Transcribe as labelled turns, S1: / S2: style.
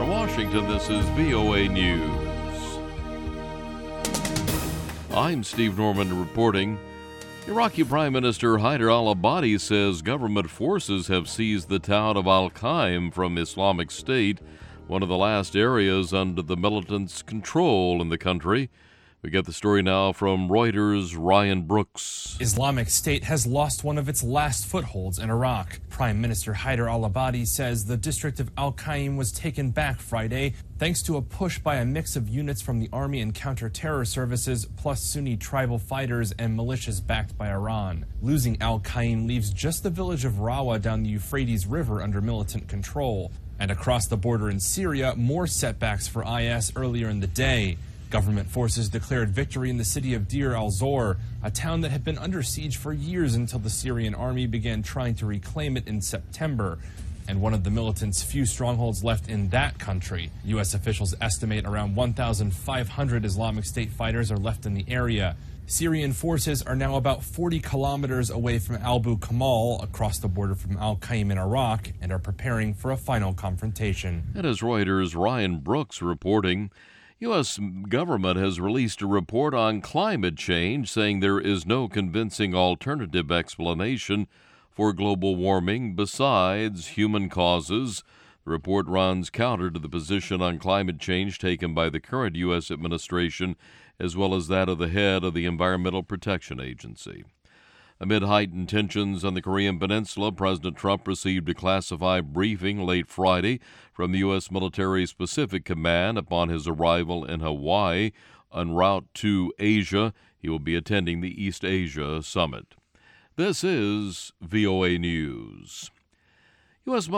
S1: Washington, this is VOA News. I'm Steve Norman reporting. Iraqi Prime Minister Haider al-Abadi says government forces have seized the town of Al-Qaim from Islamic State, one of the last areas under the militants' control in the country. We get the story now from Reuters' Ryan Brooks.
S2: Islamic State has lost one of its last footholds in Iraq. Prime Minister Haider al-Abadi says the district of Al-Qaim was taken back Friday thanks to a push by a mix of units from the army and counter-terror services, plus Sunni tribal fighters and militias backed by Iran. Losing Al-Qaim leaves just the village of Rawa down the Euphrates River under militant control. And across the border in Syria, more setbacks for IS earlier in the day. Government forces declared victory in the city of Deir al-Zor, a town that had been under siege for years until the Syrian army began trying to reclaim it in September, and one of the militants' few strongholds left in that country. U.S. officials estimate around 1,500 Islamic State fighters are left in the area. Syrian forces are now about 40 kilometers away from Abu Kamal, across the border from Al-Qaim in Iraq, and are preparing for a final confrontation.
S1: And as Reuters' Ryan Brooks reporting, U.S. government has released a report on climate change, saying there is no convincing alternative explanation for global warming besides human causes. The report runs counter to the position on climate change taken by the current U.S. administration, as well as that of the head of the Environmental Protection Agency. Amid heightened tensions on the Korean Peninsula, President Trump received a classified briefing late Friday from the U.S. Military's Pacific Command upon his arrival in Hawaii. En route to Asia, he will be attending the East Asia Summit. This is VOA News. U.S.